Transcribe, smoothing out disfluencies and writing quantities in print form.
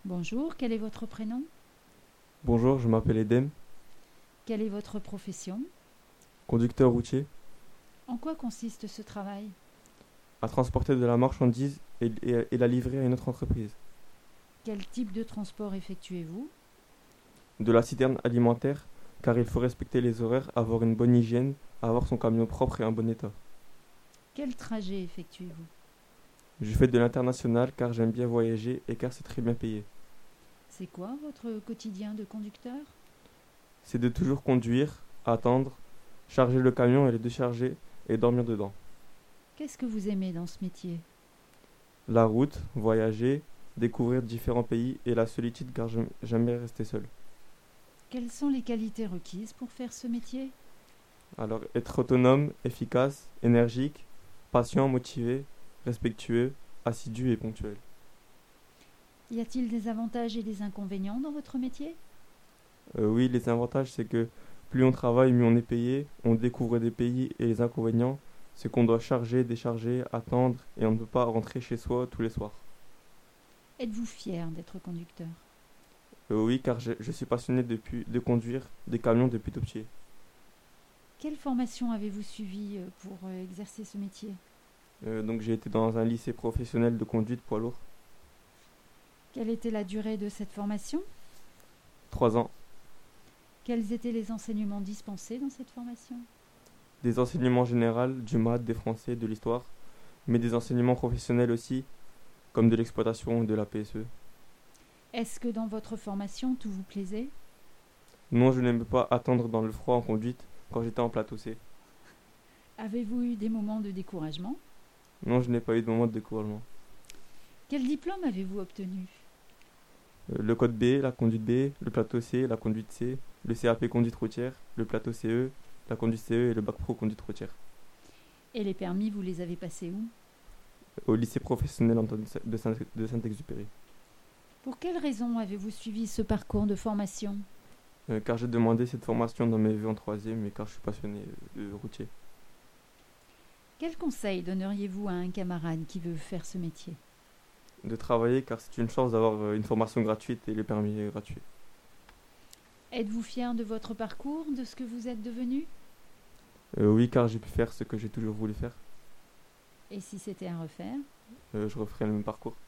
Bonjour, quel est votre prénom? Bonjour, je m'appelle Edem, Quelle est votre profession? conducteur routier, En quoi consiste ce travail? à transporter de la marchandise et la livrer à une autre entreprise. Quel type de transport effectuez-vous? De la citerne alimentaire, car il faut respecter les horaires, avoir une bonne hygiène, avoir son camion propre et en bon état. Quel trajet effectuez-vous? Je fais de l'international car j'aime bien voyager et car c'est très bien payé. C'est quoi votre quotidien de conducteur? C'est de toujours conduire, attendre, charger le camion et le décharger et dormir dedans. Qu'est-ce que vous aimez dans ce métier? La route, voyager, découvrir différents pays et la solitude car j'aime bien rester seul. Quelles sont les qualités requises pour faire ce métier? Alors, être autonome, efficace, énergique, patient, motivé, respectueux, assidu et ponctuel. Y a-t-il des avantages et des inconvénients dans votre métier? Oui, les avantages, c'est que plus on travaille, mieux on est payé, on découvre des pays et les inconvénients, c'est qu'on doit charger, décharger, attendre et on ne peut pas rentrer chez soi tous les soirs. Êtes-vous fier d'être conducteur? Oui, car je suis passionné de conduire des camions depuis tout petit. Quelle formation avez-vous suivie pour exercer ce métier? Donc j'ai été dans un lycée professionnel de conduite poids lourd, Quelle était la durée de cette formation? 3 ans. Quels étaient les enseignements dispensés dans cette formation? Des enseignements généraux, du maths, des français, de l'histoire, mais des enseignements professionnels aussi, comme de l'exploitation et de la PSE. Est-ce que dans votre formation tout vous plaisait? Non, je n'aimais pas attendre dans le froid en conduite quand j'étais en plateau C. Avez-vous eu des moments de découragement? Non, je n'ai pas eu de moment de découragement. Quel diplôme avez-vous obtenu? Le code B, la conduite B, le plateau C, la conduite C, le CAP conduite routière, le plateau CE, la conduite CE et le bac pro conduite routière. Et les permis, vous les avez passés où? Au lycée professionnel Antoine de Saint-Exupéry. Pour quelle raison avez-vous suivi ce parcours de formation? Car j'ai demandé cette formation dans mes vœux en troisième et car je suis passionné de routier. Quel conseil donneriez-vous à un camarade qui veut faire ce métier? De travailler car c'est une chance d'avoir une formation gratuite et le permis est gratuit. Êtes-vous fier de votre parcours, de ce que vous êtes devenu? Oui, car j'ai pu faire ce que j'ai toujours voulu faire. Et si c'était à refaire? Je referai le même parcours.